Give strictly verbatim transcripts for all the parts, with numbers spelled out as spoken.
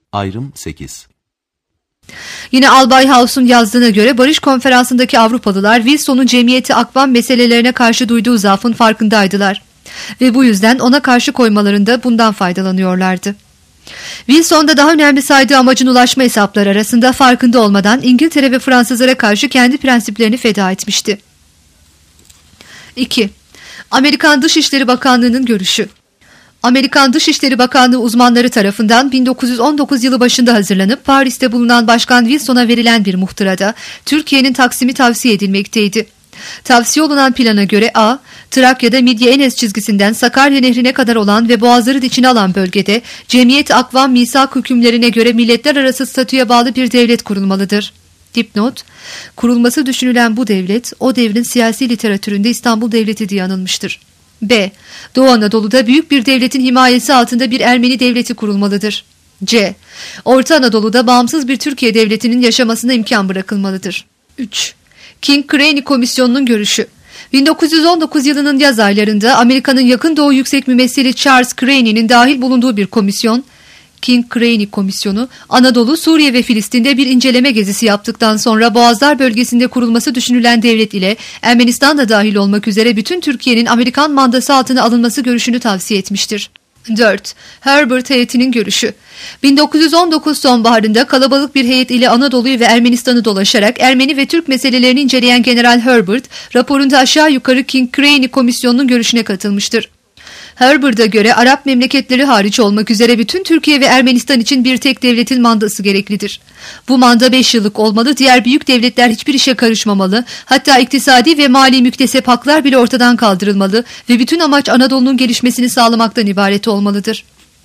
Ayrım sekiz. Yine Albay House'un yazdığına göre Barış Konferansı'ndaki Avrupalılar Wilson'un cemiyeti akvam meselelerine karşı duyduğu zaafın farkındaydılar ve bu yüzden ona karşı koymalarında bundan faydalanıyorlardı. Wilson da daha önemli saydığı amacın ulaşma hesapları arasında farkında olmadan İngiltere ve Fransızlara karşı kendi prensiplerini feda etmişti. iki. Amerikan Dışişleri Bakanlığı'nın görüşü. Amerikan Dışişleri Bakanlığı uzmanları tarafından bin dokuz yüz on dokuz yılı başında hazırlanıp Paris'te bulunan Başkan Wilson'a verilen bir muhtırada Türkiye'nin Taksim'i tavsiye edilmekteydi. Tavsiye olunan plana göre A. Trakya'da Midye-Enes çizgisinden Sakarya Nehri'ne kadar olan ve boğazları içine alan bölgede Cemiyet Akvam Misak hükümlerine göre milletler arası statüye bağlı bir devlet kurulmalıdır. Dipnot: kurulması düşünülen bu devlet, o devrin siyasi literatüründe İstanbul Devleti diye anılmıştır. B. Doğu Anadolu'da büyük bir devletin himayesi altında bir Ermeni devleti kurulmalıdır. C. Orta Anadolu'da bağımsız bir Türkiye devletinin yaşamasına imkan bırakılmalıdır. üç. King Craney Komisyonu'nun görüşü. bin dokuz yüz on dokuz yılının yaz aylarında Amerika'nın Yakın Doğu Yüksek Mümessili Charles Craney'nin dahil bulunduğu bir komisyon, King Craney Komisyonu, Anadolu, Suriye ve Filistin'de bir inceleme gezisi yaptıktan sonra Boğazlar bölgesinde kurulması düşünülen devlet ile Ermenistan da dahil olmak üzere bütün Türkiye'nin Amerikan mandası altına alınması görüşünü tavsiye etmiştir. dört. Herbert heyetinin görüşü. bin dokuz yüz on dokuz sonbaharında kalabalık bir heyet ile Anadolu'yu ve Ermenistan'ı dolaşarak Ermeni ve Türk meselelerini inceleyen General Herbert, raporunda aşağı yukarı King Craney Komisyonu'nun görüşüne katılmıştır. Herbert'a göre Arap memleketleri hariç olmak üzere bütün Türkiye ve Ermenistan için bir tek devletin mandası gereklidir. Bu manda beş yıllık olmalı, diğer büyük devletler hiçbir işe karışmamalı, hatta iktisadi ve mali müktesep haklar bile ortadan kaldırılmalı ve bütün amaç Anadolu'nun gelişmesini sağlamaktan ibaret olmalıdır.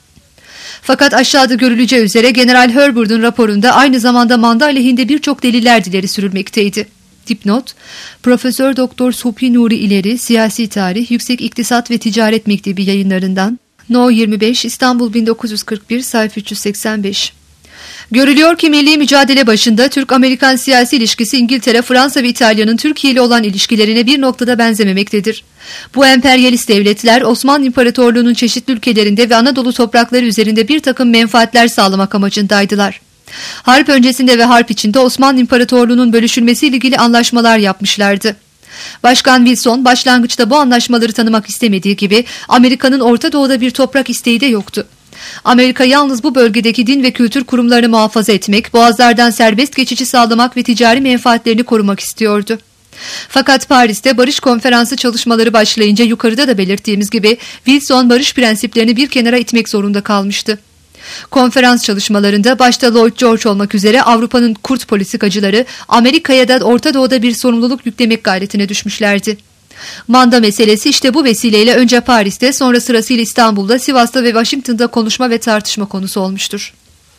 Fakat aşağıda görüleceği üzere General Herbert'ın raporunda aynı zamanda manda aleyhinde birçok deliller ileri sürülmekteydi. Dipnot: Profesör Doktor Subhi Nuri İleri, Siyasi Tarih, Yüksek İktisat ve Ticaret Mektebi yayınlarından, No yirmi beş, İstanbul bin dokuz yüz kırk bir, sayfa üç yüz seksen beş. Görülüyor ki milli mücadele başında Türk-Amerikan siyasi ilişkisi İngiltere, Fransa ve İtalya'nın Türkiye ile olan ilişkilerine bir noktada benzememektedir. Bu emperyalist devletler Osmanlı İmparatorluğu'nun çeşitli ülkelerinde ve Anadolu toprakları üzerinde bir takım menfaatler sağlamak amacındaydılar. Harp öncesinde ve harp içinde Osmanlı İmparatorluğu'nun bölüşülmesiyle ilgili anlaşmalar yapmışlardı. Başkan Wilson başlangıçta bu anlaşmaları tanımak istemediği gibi Amerika'nın Orta Doğu'da bir toprak isteği de yoktu. Amerika yalnız bu bölgedeki din ve kültür kurumlarını muhafaza etmek, boğazlardan serbest geçici sağlamak ve ticari menfaatlerini korumak istiyordu. Fakat Paris'te barış konferansı çalışmaları başlayınca yukarıda da belirttiğimiz gibi Wilson barış prensiplerini bir kenara itmek zorunda kalmıştı. Konferans çalışmalarında başta Lloyd George olmak üzere Avrupa'nın kurt politikacıları Amerika'ya da Orta Doğu'da bir sorumluluk yüklemek gayretine düşmüşlerdi. Manda meselesi işte bu vesileyle önce Paris'te, sonra sırasıyla İstanbul'da, Sivas'ta ve Washington'da konuşma ve tartışma konusu olmuştur.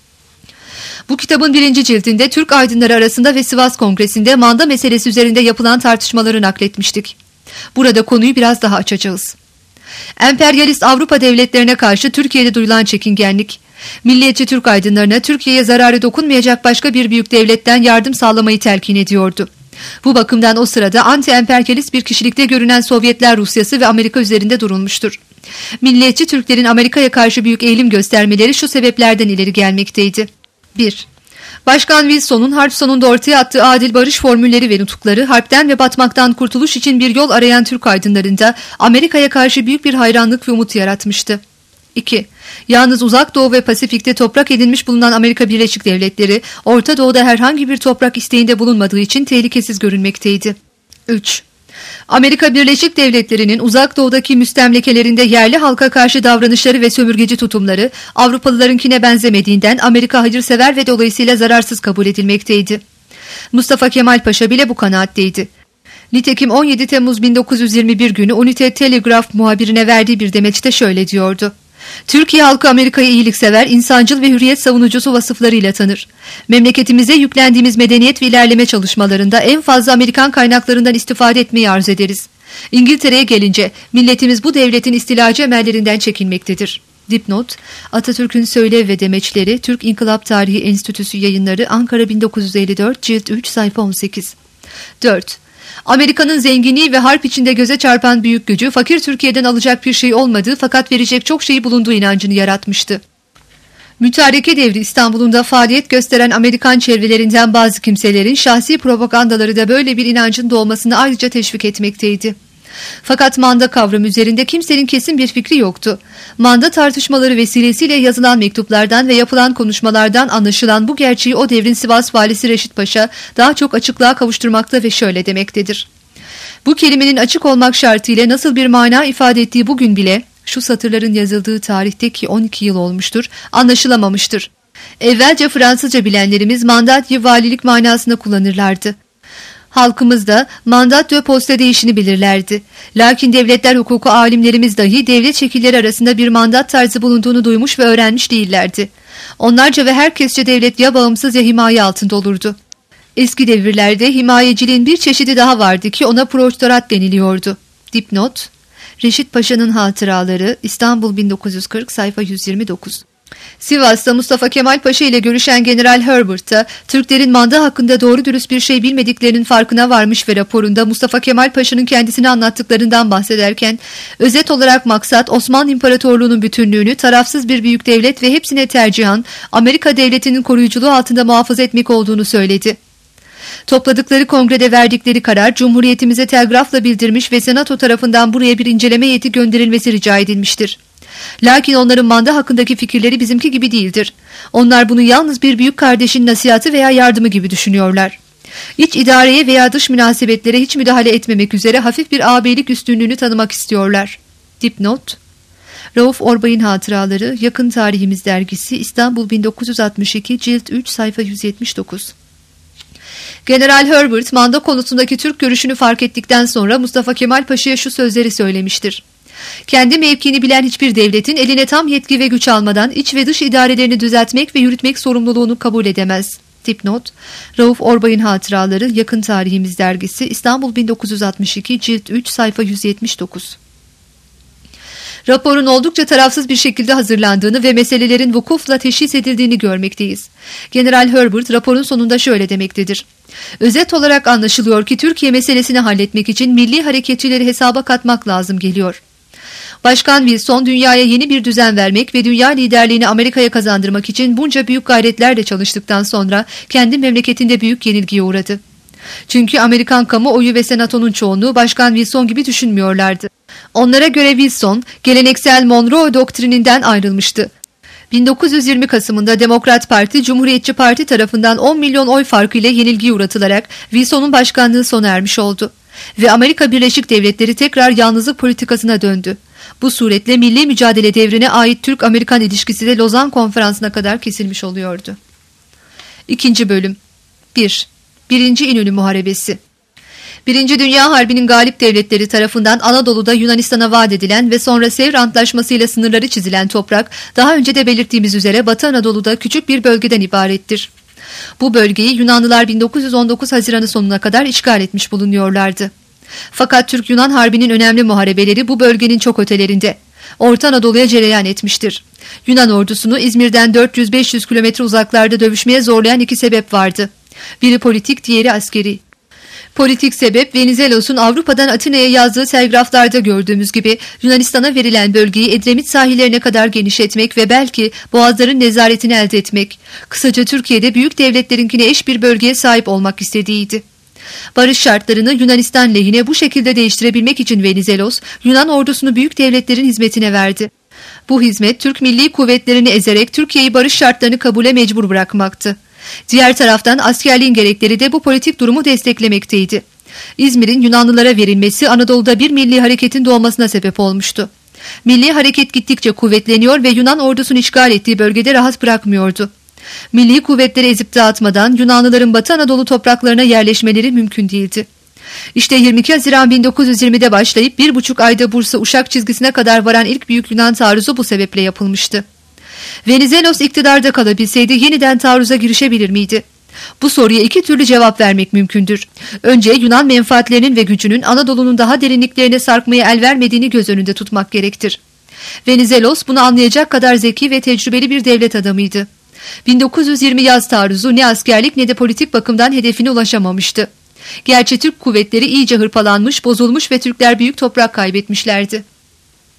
Bu kitabın birinci cildinde Türk aydınları arasında ve Sivas Kongresi'nde manda meselesi üzerinde yapılan tartışmaları nakletmiştik. Burada konuyu biraz daha açacağız. Emperyalist Avrupa devletlerine karşı Türkiye'de duyulan çekingenlik, milliyetçi Türk aydınlarına Türkiye'ye zararı dokunmayacak başka bir büyük devletten yardım sağlamayı telkin ediyordu. Bu bakımdan o sırada anti-emperyalist bir kişilikte görünen Sovyetler Rusyası ve Amerika üzerinde durulmuştur. Milliyetçi Türklerin Amerika'ya karşı büyük eğilim göstermeleri şu sebeplerden ileri gelmekteydi. bir. Başkan Wilson'un harp sonunda ortaya attığı adil barış formülleri ve nutukları, harpten ve batmaktan kurtuluş için bir yol arayan Türk aydınlarında Amerika'ya karşı büyük bir hayranlık ve umut yaratmıştı. iki. Yalnız Uzak Doğu ve Pasifik'te toprak edinmiş bulunan Amerika Birleşik Devletleri, Orta Doğu'da herhangi bir toprak isteğinde bulunmadığı için tehlikesiz görünmekteydi. üç. Amerika Birleşik Devletleri'nin Uzak Doğu'daki müstemlekelerinde yerli halka karşı davranışları ve sömürgeci tutumları Avrupalılarınkine benzemediğinden Amerika hayırsever ve dolayısıyla zararsız kabul edilmekteydi. Mustafa Kemal Paşa bile bu kanaatteydi. Nitekim on yedi Temmuz bin dokuz yüz yirmi bir günü Unite Telegraf muhabirine verdiği bir demeçte şöyle diyordu: Türkiye halkı Amerika'yı iyiliksever, insancıl ve hürriyet savunucusu vasıflarıyla tanır. Memleketimize yüklendiğimiz medeniyet ve ilerleme çalışmalarında en fazla Amerikan kaynaklarından istifade etmeyi arzu ederiz. İngiltere'ye gelince milletimiz bu devletin istilacı emellerinden çekinmektedir. Dipnot: Atatürk'ün Söylev ve Demeçleri, Türk İnkılap Tarihi Enstitüsü Yayınları, Ankara bin dokuz yüz elli dört, cilt üç, sayfa on sekiz. dört. Amerika'nın zenginliği ve harp içinde göze çarpan büyük gücü, fakir Türkiye'den alacak bir şey olmadığı fakat verecek çok şey bulunduğu inancını yaratmıştı. Mütareke devri İstanbul'un da faaliyet gösteren Amerikan çevrelerinden bazı kimselerin şahsi propagandaları da böyle bir inancın doğmasını ayrıca teşvik etmekteydi. Fakat manda kavramı üzerinde kimsenin kesin bir fikri yoktu. Manda tartışmaları vesilesiyle yazılan mektuplardan ve yapılan konuşmalardan anlaşılan bu gerçeği o devrin Sivas valisi Reşit Paşa daha çok açıklığa kavuşturmakta ve şöyle demektedir. Bu kelimenin açık olmak şartıyla nasıl bir mana ifade ettiği bugün bile, şu satırların yazıldığı tarihte ki on iki yıl olmuştur, anlaşılamamıştır. Evvelce Fransızca bilenlerimiz mandat y valilik manasında kullanırlardı. Halkımız da mandat de poste değişini bilirlerdi. Lakin devletler hukuku alimlerimiz dahi devlet şekilleri arasında bir mandat tarzı bulunduğunu duymuş ve öğrenmiş değillerdi. Onlarca ve herkesçe devlet ya bağımsız ya himaye altında olurdu. Eski devirlerde himayeciliğin bir çeşidi daha vardı ki ona protektorat deniliyordu. Dipnot: Reşit Paşa'nın Hatıraları, İstanbul bin dokuz yüz kırk, sayfa yüz yirmi dokuz. Sivas'ta Mustafa Kemal Paşa ile görüşen General Herbert da Türklerin manda hakkında doğru dürüst bir şey bilmediklerinin farkına varmış ve raporunda Mustafa Kemal Paşa'nın kendisine anlattıklarından bahsederken, özet olarak maksat Osmanlı İmparatorluğu'nun bütünlüğünü tarafsız bir büyük devlet ve hepsine tercihan Amerika Devleti'nin koruyuculuğu altında muhafaza etmek olduğunu söyledi. Topladıkları kongrede verdikleri karar Cumhuriyetimize telgrafla bildirmiş ve Senato tarafından buraya bir inceleme heyeti gönderilmesi rica edilmiştir. Lakin onların manda hakkındaki fikirleri bizimki gibi değildir. Onlar bunu yalnız bir büyük kardeşin nasihatı veya yardımı gibi düşünüyorlar. İç idareye veya dış münasebetlere hiç müdahale etmemek üzere hafif bir ağabeylik üstünlüğünü tanımak istiyorlar. Dipnot: Rauf Orbay'ın Hatıraları, Yakın Tarihimiz Dergisi, İstanbul bin dokuz yüz altmış iki, cilt üç, sayfa yüz yetmiş dokuz. General Herbert manda konusundaki Türk görüşünü fark ettikten sonra Mustafa Kemal Paşa'ya şu sözleri söylemiştir. Kendi mevkini bilen hiçbir devletin eline tam yetki ve güç almadan iç ve dış idarelerini düzeltmek ve yürütmek sorumluluğunu kabul edemez. Dipnot: Rauf Orbay'ın Hatıraları, Yakın Tarihimiz Dergisi, İstanbul bin dokuz yüz altmış iki, cilt üç, sayfa yüz yetmiş dokuz. Raporun oldukça tarafsız bir şekilde hazırlandığını ve meselelerin vukufla teşhis edildiğini görmekteyiz. General Herbert raporun sonunda şöyle demektedir. Özet olarak anlaşılıyor ki Türkiye meselesini halletmek için milli hareketçileri hesaba katmak lazım geliyor. Başkan Wilson dünyaya yeni bir düzen vermek ve dünya liderliğini Amerika'ya kazandırmak için bunca büyük gayretlerle çalıştıktan sonra kendi memleketinde büyük yenilgiye uğradı. Çünkü Amerikan kamuoyu ve senatonun çoğunluğu Başkan Wilson gibi düşünmüyorlardı. Onlara göre Wilson geleneksel Monroe doktrininden ayrılmıştı. bin dokuz yüz yirmi Kasım'ında Demokrat Parti, Cumhuriyetçi Parti tarafından on milyon oy farkıyla yenilgiye uğratılarak Wilson'un başkanlığı sona ermiş oldu. Ve Amerika Birleşik Devletleri tekrar yalnızlık politikasına döndü. Bu suretle milli mücadele devrine ait Türk-Amerikan ilişkisi de Lozan Konferansı'na kadar kesilmiş oluyordu. İkinci bölüm. bir. Birinci İnönü Muharebesi. Birinci Dünya Harbi'nin galip devletleri tarafından Anadolu'da Yunanistan'a vaat edilen ve sonra Sevr Antlaşması ile sınırları çizilen toprak, daha önce de belirttiğimiz üzere Batı Anadolu'da küçük bir bölgeden ibarettir. Bu bölgeyi Yunanlılar bin dokuz yüz on dokuz Haziran'ı sonuna kadar işgal etmiş bulunuyorlardı. Fakat Türk-Yunan Harbi'nin önemli muharebeleri bu bölgenin çok ötelerinde, Orta Anadolu'ya cereyan etmiştir. Yunan ordusunu İzmir'den dört yüz beş yüz kilometre uzaklarda dövüşmeye zorlayan iki sebep vardı. Biri politik, diğeri askeri. Politik sebep, Venizelos'un Avrupa'dan Atina'ya yazdığı telgraflarda gördüğümüz gibi Yunanistan'a verilen bölgeyi Edremit sahillerine kadar genişletmek ve belki boğazların nezaretini elde etmek. Kısaca Türkiye'de büyük devletlerinkine eş bir bölgeye sahip olmak istediğiydi. Barış şartlarını Yunanistan lehine bu şekilde değiştirebilmek için Venizelos, Yunan ordusunu büyük devletlerin hizmetine verdi. Bu hizmet Türk milli kuvvetlerini ezerek Türkiye'yi barış şartlarını kabule mecbur bırakmaktı. Diğer taraftan askerliğin gerekleri de bu politik durumu desteklemekteydi. İzmir'in Yunanlılara verilmesi Anadolu'da bir milli hareketin doğmasına sebep olmuştu. Milli hareket gittikçe kuvvetleniyor ve Yunan ordusunu işgal ettiği bölgede rahat bırakmıyordu. Milli kuvvetleri ezip dağıtmadan Yunanlıların Batı Anadolu topraklarına yerleşmeleri mümkün değildi. İşte yirmi iki Haziran bin dokuz yüz yirmide başlayıp bir buçuk ayda Bursa-Uşak çizgisine kadar varan ilk büyük Yunan taarruzu bu sebeple yapılmıştı. Venizelos iktidarda kalabilseydi yeniden taarruza girişebilir miydi? Bu soruya iki türlü cevap vermek mümkündür. Önce Yunan menfaatlerinin ve gücünün Anadolu'nun daha derinliklerine sarkmaya el vermediğini göz önünde tutmak gerektir. Venizelos bunu anlayacak kadar zeki ve tecrübeli bir devlet adamıydı. bin dokuz yüz yirmi yaz taarruzu ne askerlik ne de politik bakımdan hedefine ulaşamamıştı. Gerçi Türk kuvvetleri iyice hırpalanmış, bozulmuş ve Türkler büyük toprak kaybetmişlerdi.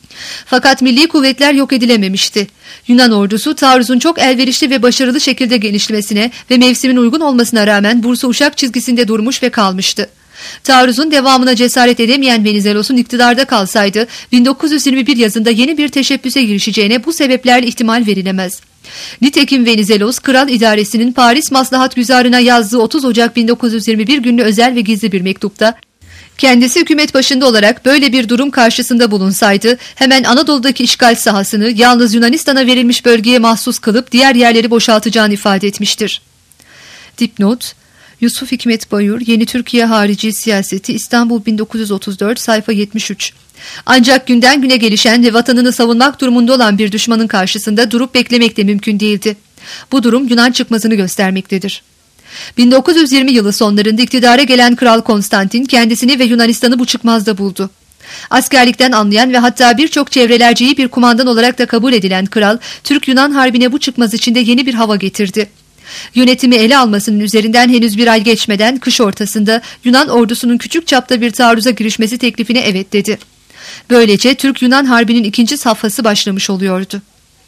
Fakat milli kuvvetler yok edilememişti. Yunan ordusu taarruzun çok elverişli ve başarılı şekilde gelişmesine ve mevsimin uygun olmasına rağmen Bursa Uşak çizgisinde durmuş ve kalmıştı. Taarruzun devamına cesaret edemeyen Venizelos'un iktidarda kalsaydı bin dokuz yüz yirmi bir yazında yeni bir teşebbüse girişeceğine bu sebeplerle ihtimal verilemez. Nitekim Venizelos, kral idaresinin Paris Maslahat Güzarı'na yazdığı otuz Ocak bin dokuz yüz yirmi bir günlü özel ve gizli bir mektupta, kendisi hükümet başında olarak böyle bir durum karşısında bulunsaydı, hemen Anadolu'daki işgal sahasını yalnız Yunanistan'a verilmiş bölgeye mahsus kılıp diğer yerleri boşaltacağını ifade etmiştir. Dipnot: Yusuf Hikmet Bayur, Yeni Türkiye Harici Siyaseti, İstanbul bin dokuz yüz otuz dört, sayfa yetmiş üç. Ancak günden güne gelişen ve vatanını savunmak durumunda olan bir düşmanın karşısında durup beklemek de mümkün değildi. Bu durum Yunan çıkmazını göstermektedir. bin dokuz yüz yirmi yılı sonlarında iktidara gelen Kral Konstantin kendisini ve Yunanistan'ı bu çıkmazda buldu. Askerlikten anlayan ve hatta birçok çevrelerce iyi bir kumandan olarak da kabul edilen kral, Türk-Yunan harbine bu çıkmaz içinde yeni bir hava getirdi. Yönetimi ele almasının üzerinden henüz bir ay geçmeden kış ortasında Yunan ordusunun küçük çapta bir taarruza girişmesi teklifine evet dedi. Böylece Türk-Yunan harbinin ikinci safhası başlamış oluyordu.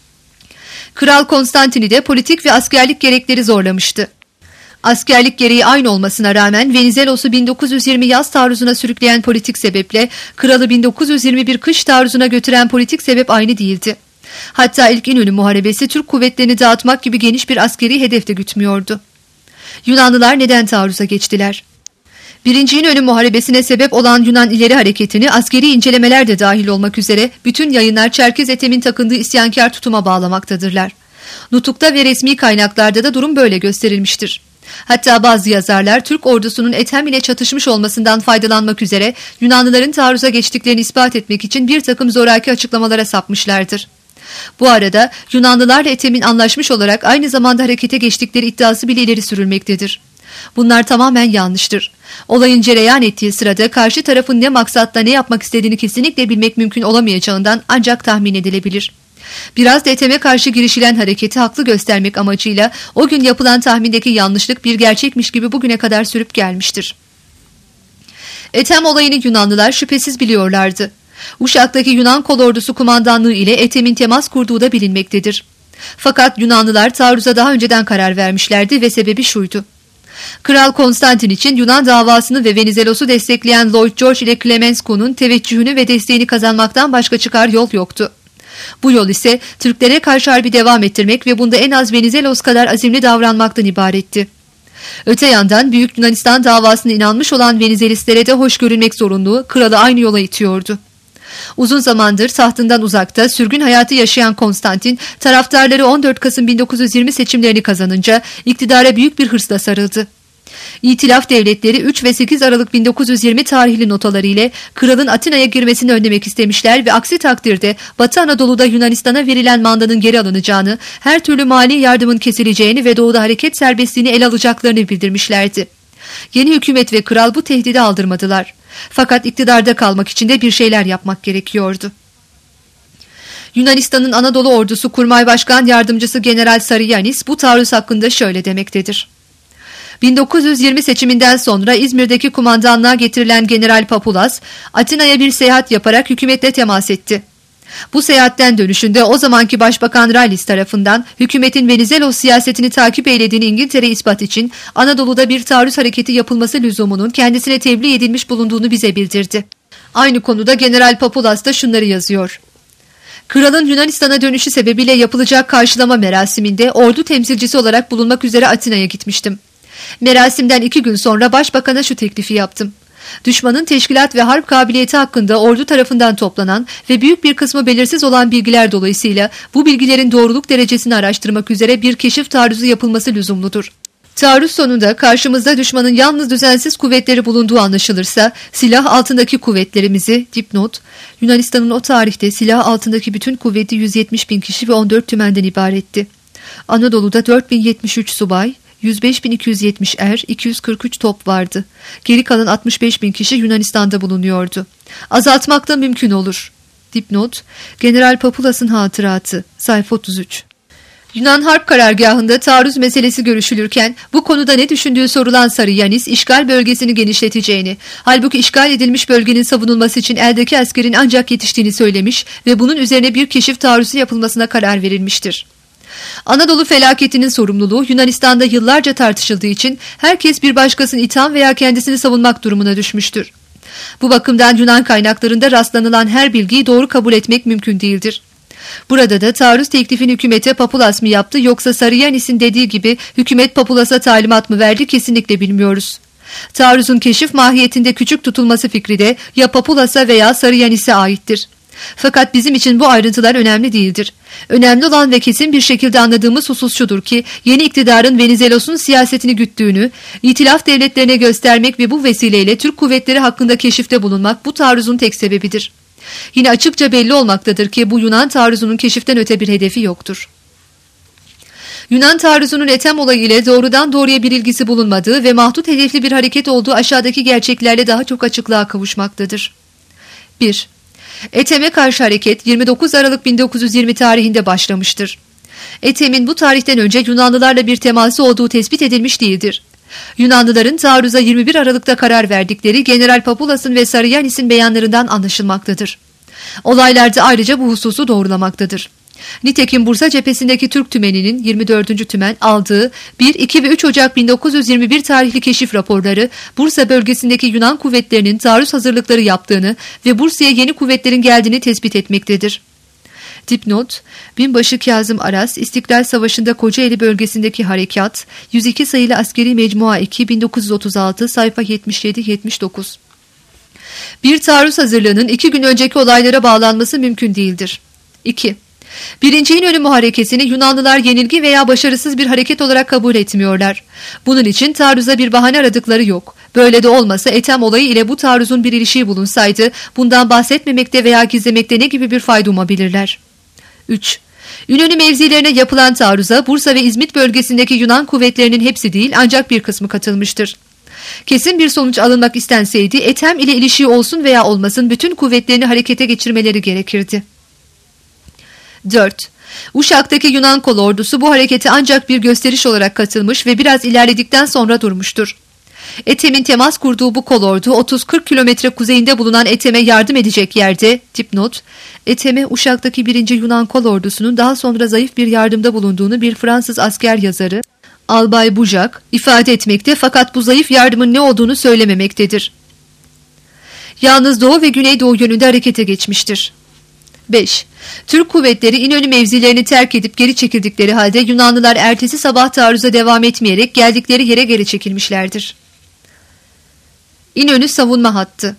Kral Konstantin'i de politik ve askerlik gerekleri zorlamıştı. Askerlik gereği aynı olmasına rağmen Venizelos'u bin dokuz yüz yirmi yaz taarruzuna sürükleyen politik sebeple kralı bin dokuz yüz yirmi bir kış taarruzuna götüren politik sebep aynı değildi. Hatta ilk İnönü Muharebesi Türk kuvvetlerini dağıtmak gibi geniş bir askeri hedef de gütmüyordu. Yunanlılar neden taarruza geçtiler? Birinci İnönü Muharebesi'ne sebep olan Yunan ileri hareketini askeri incelemeler de dahil olmak üzere bütün yayınlar Çerkez Ethem'in takındığı isyankar tutuma bağlamaktadırlar. Nutuk'ta ve resmi kaynaklarda da durum böyle gösterilmiştir. Hatta bazı yazarlar Türk ordusunun Ethem ile çatışmış olmasından faydalanmak üzere Yunanlıların taarruza geçtiklerini ispat etmek için bir takım zoraki açıklamalara sapmışlardır. Bu arada Yunanlılarla Ethem'in anlaşmış olarak aynı zamanda harekete geçtikleri iddiası bile ileri sürülmektedir. Bunlar tamamen yanlıştır. Olayın cereyan ettiği sırada karşı tarafın ne maksatla ne yapmak istediğini kesinlikle bilmek mümkün olamayacağından ancak tahmin edilebilir. Biraz da Ethem'e karşı girişilen hareketi haklı göstermek amacıyla o gün yapılan tahmindeki yanlışlık bir gerçekmiş gibi bugüne kadar sürüp gelmiştir. Ethem olayını Yunanlılar şüphesiz biliyorlardı. Uşak'taki Yunan kolordusu kumandanlığı ile Ethem'in temas kurduğu da bilinmektedir. Fakat Yunanlılar taarruza daha önceden karar vermişlerdi ve sebebi şuydu. Kral Konstantin için Yunan davasını ve Venizelos'u destekleyen Lloyd George ile Clemenscu'nun teveccühünü ve desteğini kazanmaktan başka çıkar yol yoktu. Bu yol ise Türklere karşı harbi devam ettirmek ve bunda en az Venizelos kadar azimli davranmaktan ibaretti. Öte yandan Büyük Yunanistan davasına inanmış olan Venizelistlere de hoş görünmek zorunluluğu kralı aynı yola itiyordu. Uzun zamandır tahtından uzakta sürgün hayatı yaşayan Konstantin, taraftarları on dört Kasım bin dokuz yüz yirmi seçimlerini kazanınca iktidara büyük bir hırsla sarıldı. İtilaf devletleri üç ve sekiz Aralık bin dokuz yüz yirmi tarihli notaları ile kralın Atina'ya girmesini önlemek istemişler ve aksi takdirde Batı Anadolu'da Yunanistan'a verilen mandanın geri alınacağını, her türlü mali yardımın kesileceğini ve doğuda hareket serbestliğini ele alacaklarını bildirmişlerdi. Yeni hükümet ve kral bu tehdidi aldırmadılar. Fakat iktidarda kalmak için de bir şeyler yapmak gerekiyordu. Yunanistan'ın Anadolu ordusu Kurmay Başkan Yardımcısı General Sarıyanis bu taarruz hakkında şöyle demektedir. bin dokuz yüz yirmi seçiminden sonra İzmir'deki kumandanlığa getirilen General Papulas, Atina'ya bir seyahat yaparak hükümetle temas etti. Bu seyahatten dönüşünde o zamanki Başbakan Rallis tarafından hükümetin Venizelos siyasetini takip eylediğini İngiltere ispat için Anadolu'da bir taarruz hareketi yapılması lüzumunun kendisine tebliğ edilmiş bulunduğunu bize bildirdi. Aynı konuda General Papulas da şunları yazıyor. Kralın Yunanistan'a dönüşü sebebiyle yapılacak karşılama merasiminde ordu temsilcisi olarak bulunmak üzere Atina'ya gitmiştim. Merasimden iki gün sonra başbakana şu teklifi yaptım. Düşmanın teşkilat ve harp kabiliyeti hakkında ordu tarafından toplanan ve büyük bir kısmı belirsiz olan bilgiler dolayısıyla bu bilgilerin doğruluk derecesini araştırmak üzere bir keşif taarruzu yapılması lüzumludur. Taarruz sonunda karşımızda düşmanın yalnız düzensiz kuvvetleri bulunduğu anlaşılırsa silah altındaki kuvvetlerimizi, dipnot, Yunanistan'ın o tarihte silah altındaki bütün kuvveti yüz yetmiş bin kişi ve on dört tümenden ibaretti. Anadolu'da dört bin yetmiş üç subay, yüz beş bin iki yüz yetmiş er, iki yüz kırk üç top vardı. Geri kalan altmış beş bin kişi Yunanistan'da bulunuyordu. Azaltmak da mümkün olur. Dipnot, General Papulas'ın hatıratı, sayfa otuz üç. Yunan harp karargahında taarruz meselesi görüşülürken bu konuda ne düşündüğü sorulan Sarıyanis, işgal bölgesini genişleteceğini, halbuki işgal edilmiş bölgenin savunulması için eldeki askerin ancak yetiştiğini söylemiş ve bunun üzerine bir keşif taarruzu yapılmasına karar verilmiştir. Anadolu felaketinin sorumluluğu Yunanistan'da yıllarca tartışıldığı için herkes bir başkasını itham veya kendisini savunmak durumuna düşmüştür. Bu bakımdan Yunan kaynaklarında rastlanılan her bilgiyi doğru kabul etmek mümkün değildir. Burada da taarruz teklifini hükümete Papulas mı yaptı yoksa Sarıyanis'in dediği gibi hükümet Papulas'a talimat mı verdi kesinlikle bilmiyoruz. Taarruzun keşif mahiyetinde küçük tutulması fikri de ya Papulas'a veya Sarıyanis'e aittir. Fakat bizim için bu ayrıntılar önemli değildir. Önemli olan ve kesin bir şekilde anladığımız husus şudur ki yeni iktidarın Venizelos'un siyasetini güttüğünü, İtilaf devletlerine göstermek ve bu vesileyle Türk kuvvetleri hakkında keşifte bulunmak bu taarruzun tek sebebidir. Yine açıkça belli olmaktadır ki bu Yunan taarruzunun keşiften öte bir hedefi yoktur. Yunan taarruzunun Ethem olayı ile doğrudan doğruya bir ilgisi bulunmadığı ve mahdut hedefli bir hareket olduğu aşağıdaki gerçeklerle daha çok açıklığa kavuşmaktadır. bir. Ethem'e karşı hareket yirmi dokuz Aralık bin dokuz yüz yirmi tarihinde başlamıştır. Ethem'in bu tarihten önce Yunanlılarla bir teması olduğu tespit edilmiş değildir. Yunanlıların taarruza yirmi bir Aralık'ta karar verdikleri General Papulas'ın ve Sarıyanis'in beyanlarından anlaşılmaktadır. Olaylar da ayrıca bu hususu doğrulamaktadır. Nitekim Bursa cephesindeki Türk tümeninin yirmi dördüncü tümen aldığı bir, iki ve üç Ocak bin dokuz yüz yirmi bir tarihli keşif raporları Bursa bölgesindeki Yunan kuvvetlerinin taarruz hazırlıkları yaptığını ve Bursa'ya yeni kuvvetlerin geldiğini tespit etmektedir. Dipnot, Binbaşı Kazım Aras, İstiklal Savaşı'nda Kocaeli bölgesindeki harekat, yüz iki sayılı askeri mecmua iki, bin dokuz yüz otuz altı, sayfa yetmiş yedi yetmiş dokuz. Bir taarruz hazırlığının iki gün önceki olaylara bağlanması mümkün değildir. iki. Birinci İnönü Muharekesi'ni Yunanlılar yenilgi veya başarısız bir hareket olarak kabul etmiyorlar. Bunun için taarruza bir bahane aradıkları yok. Böyle de olmasa Ethem olayı ile bu taarruzun bir ilişiği bulunsaydı bundan bahsetmemekte veya gizlemekte ne gibi bir fayda umabilirler? üç. İnönü mevzilerine yapılan taarruza Bursa ve İzmit bölgesindeki Yunan kuvvetlerinin hepsi değil ancak bir kısmı katılmıştır. Kesin bir sonuç alınmak istenseydi Ethem ile ilişiği olsun veya olmasın bütün kuvvetlerini harekete geçirmeleri gerekirdi. dört. Uşak'taki Yunan kolordusu bu harekete ancak bir gösteriş olarak katılmış ve biraz ilerledikten sonra durmuştur. Ethem'in temas kurduğu bu kolordu otuz kırk kilometre kuzeyinde bulunan Ethem'e yardım edecek yerde, dipnot, Ethem'e Uşak'taki birinci Yunan kolordusunun daha sonra zayıf bir yardımda bulunduğunu bir Fransız asker yazarı Albay Bujak ifade etmekte fakat bu zayıf yardımın ne olduğunu söylememektedir. Yalnız doğu ve güneydoğu yönünde harekete geçmiştir. beş. Türk kuvvetleri İnönü mevzilerini terk edip geri çekildikleri halde Yunanlılar ertesi sabah taarruza devam etmeyerek geldikleri yere geri çekilmişlerdir. İnönü savunma hattı.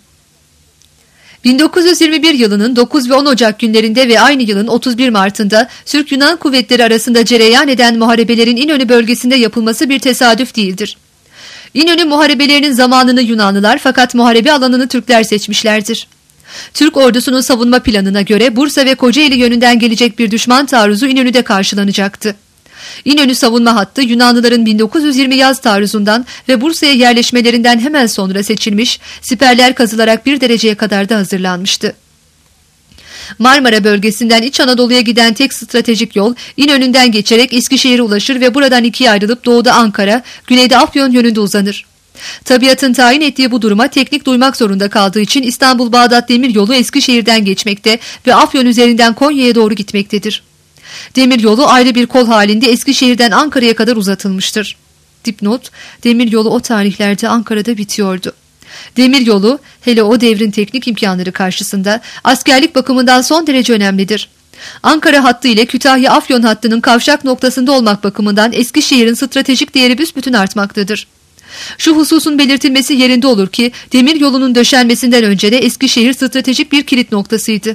bin dokuz yüz yirmi bir yılının dokuz ve on Ocak günlerinde ve aynı yılın otuz bir Mart'ında Türk-Yunan kuvvetleri arasında cereyan eden muharebelerin İnönü bölgesinde yapılması bir tesadüf değildir. İnönü muharebelerinin zamanını Yunanlılar fakat muharebe alanını Türkler seçmişlerdir. Türk ordusunun savunma planına göre Bursa ve Kocaeli yönünden gelecek bir düşman taarruzu İnönü'de karşılanacaktı. İnönü savunma hattı Yunanlıların bin dokuz yüz yirmi yaz taarruzundan ve Bursa'ya yerleşmelerinden hemen sonra seçilmiş, siperler kazılarak bir dereceye kadar da hazırlanmıştı. Marmara bölgesinden İç Anadolu'ya giden tek stratejik yol İnönü'nden geçerek Eskişehir'e ulaşır ve buradan ikiye ayrılıp doğuda Ankara, güneyde Afyon yönünde uzanır. Tabiatın tayin ettiği bu duruma teknik duymak zorunda kaldığı için İstanbul-Bağdat demiryolu Eskişehir'den geçmekte ve Afyon üzerinden Konya'ya doğru gitmektedir. Demiryolu ayrı bir kol halinde Eskişehir'den Ankara'ya kadar uzatılmıştır. Dipnot, demiryolu o tarihlerde Ankara'da bitiyordu. Demiryolu, hele o devrin teknik imkanları karşısında askerlik bakımından son derece önemlidir. Ankara hattı ile Kütahya-Afyon hattının kavşak noktasında olmak bakımından Eskişehir'in stratejik değeri büsbütün artmaktadır. Şu hususun belirtilmesi yerinde olur ki demiryolunun döşenmesinden önce de Eskişehir stratejik bir kilit noktasıydı.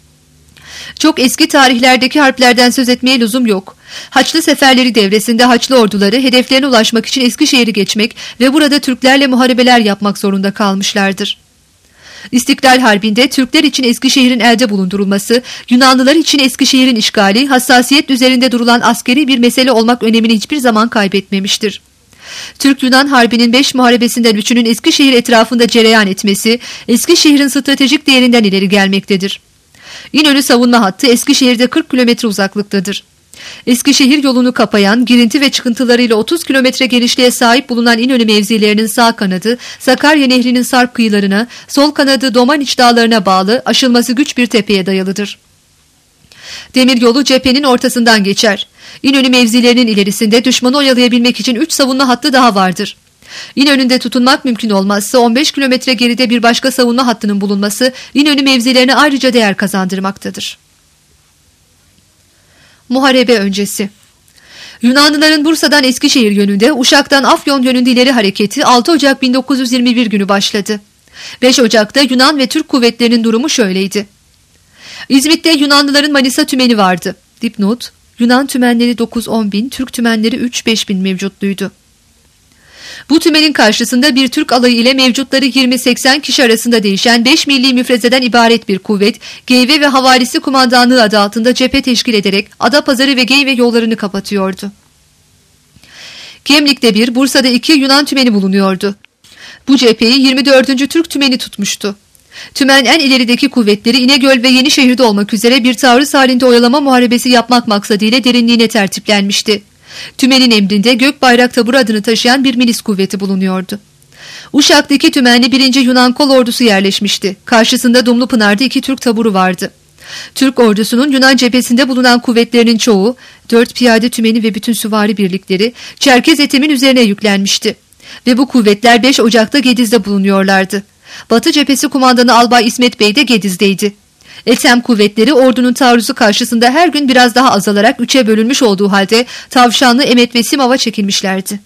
Çok eski tarihlerdeki harplerden söz etmeye lüzum yok. Haçlı seferleri devresinde Haçlı orduları hedeflerine ulaşmak için Eskişehir'i geçmek ve burada Türklerle muharebeler yapmak zorunda kalmışlardır. İstiklal Harbi'nde Türkler için Eskişehir'in elde bulundurulması, Yunanlılar için Eskişehir'in işgali, hassasiyet üzerinde durulan askeri bir mesele olmak önemini hiçbir zaman kaybetmemiştir. Türk-Yunan Harbi'nin beş muharebesinden üçünün Eskişehir etrafında cereyan etmesi, Eskişehir'in stratejik değerinden ileri gelmektedir. İnönü savunma hattı Eskişehir'de kırk kilometre uzaklıktadır. Eskişehir yolunu kapayan, girinti ve çıkıntılarıyla otuz kilometre genişliğe sahip bulunan İnönü mevzilerinin sağ kanadı Sakarya Nehri'nin sarp kıyılarına, sol kanadı Domaniç Dağları'na bağlı, aşılması güç bir tepeye dayalıdır. Demiryolu cephenin ortasından geçer. İnönü mevzilerinin ilerisinde düşmanı oyalayabilmek için üç savunma hattı daha vardır. İnönü'nde tutunmak mümkün olmazsa on beş kilometre geride bir başka savunma hattının bulunması İnönü mevzilerine ayrıca değer kazandırmaktadır. Muharebe öncesi. Yunanlıların Bursa'dan Eskişehir yönünde, Uşak'tan Afyon yönünde ileri hareketi altı Ocak bin dokuz yüz yirmi bir günü başladı. beş Ocak'ta Yunan ve Türk kuvvetlerinin durumu şöyleydi. İzmit'te Yunanlıların Manisa tümeni vardı. Dipnot: Yunan tümenleri dokuz on bin, Türk tümenleri üç beş bin mevcutluydu. Bu tümenin karşısında bir Türk alayı ile mevcutları yirmi seksen kişi arasında değişen beş milli müfrezeden ibaret bir kuvvet, Geyve ve Havalisi Kumandanlığı adı altında cephe teşkil ederek Adapazarı ve Geyve yollarını kapatıyordu. Gemlik'te bir, Bursa'da iki Yunan tümeni bulunuyordu. Bu cepheyi yirmi dördüncü Türk tümeni tutmuştu. Tümen en ilerideki kuvvetleri İnegöl ve Yenişehir'de olmak üzere bir taarruz halinde oyalama muharebesi yapmak maksadıyla derinliğine tertiplenmişti. Tümenin emrinde Gökbayrak Taburu adını taşıyan bir milis kuvveti bulunuyordu. Uşak'taki tümenli birinci Yunan kol ordusu yerleşmişti. Karşısında Dumlupınar'da iki Türk taburu vardı. Türk ordusunun Yunan cephesinde bulunan kuvvetlerinin çoğu, dört piyade tümeni ve bütün süvari birlikleri Çerkez Ethem'in üzerine yüklenmişti. Ve bu kuvvetler beş Ocak'ta Gediz'de bulunuyorlardı. Batı cephesi kumandanı Albay İsmet Bey de Gediz'deydi. Ethem kuvvetleri ordunun taarruzu karşısında her gün biraz daha azalarak üçe bölünmüş olduğu halde Tavşanlı, Emet ve Simav'a çekilmişlerdi.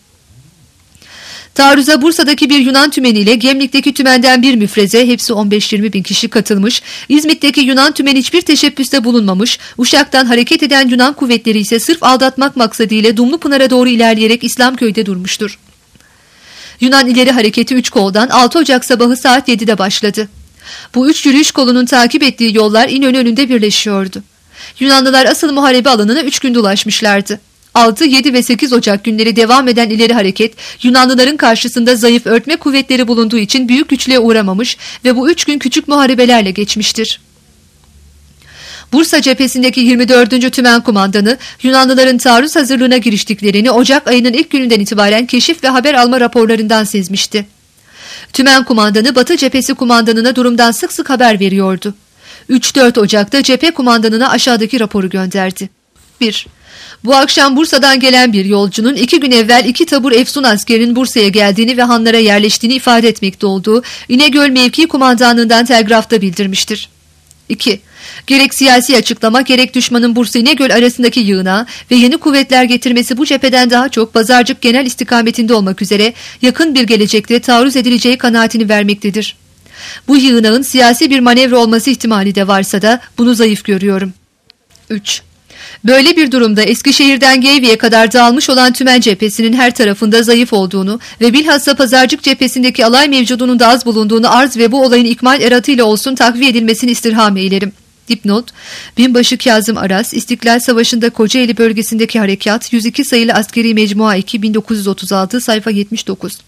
Taarruza Bursa'daki bir Yunan tümeniyle Gemlik'teki tümenden bir müfreze, hepsi on beş yirmi bin kişi katılmış, İzmit'teki Yunan tümeni hiçbir teşebbüste bulunmamış, Uşak'tan hareket eden Yunan kuvvetleri ise sırf aldatmak maksadıyla Dumlupınar'a doğru ilerleyerek İslamköy'de durmuştur. Yunan ileri hareketi üç koldan altı Ocak sabahı saat yedide başladı. Bu üç yürüyüş kolunun takip ettiği yollar İnönü önünde birleşiyordu. Yunanlılar asıl muharebe alanına üç günde ulaşmışlardı. altı, yedi ve sekiz Ocak günleri devam eden ileri hareket, Yunanlıların karşısında zayıf örtme kuvvetleri bulunduğu için büyük güçlüğe uğramamış ve bu üç gün küçük muharebelerle geçmiştir. Bursa cephesindeki yirmi dördüncü Tümen Kumandanı, Yunanlıların taarruz hazırlığına giriştiklerini Ocak ayının ilk gününden itibaren keşif ve haber alma raporlarından sezmişti. Tümen Kumandanı Batı cephesi kumandanına durumdan sık sık haber veriyordu. üç dört Ocak'ta cephe kumandanına aşağıdaki raporu gönderdi. bir. Bu akşam Bursa'dan gelen bir yolcunun iki gün evvel iki tabur Efsun askerinin Bursa'ya geldiğini ve hanlara yerleştiğini ifade etmekte olduğu İnegöl Mevki Kumandanlığından telgrafta bildirmiştir. iki. Gerek siyasi açıklama gerek düşmanın Bursa İnegöl arasındaki yığına ve yeni kuvvetler getirmesi bu cepheden daha çok Pazarcık genel istikametinde olmak üzere yakın bir gelecekte taarruz edileceği kanaatini vermektedir. Bu yığınağın siyasi bir manevra olması ihtimali de varsa da bunu zayıf görüyorum. üç. Böyle bir durumda Eskişehir'den Geyve'ye kadar dağılmış olan Tümen cephesinin her tarafında zayıf olduğunu ve bilhassa Pazarcık cephesindeki alay mevcudunun da az bulunduğunu arz ve bu olayın ikmal eratıyla olsun takviye edilmesini istirham eylerim. Dipnot: Binbaşı Kazım Aras, İstiklal Savaşı'nda Kocaeli bölgesindeki harekat, yüz iki sayılı askeri mecmua iki bin dokuz yüz otuz altı sayfa yetmiş dokuz.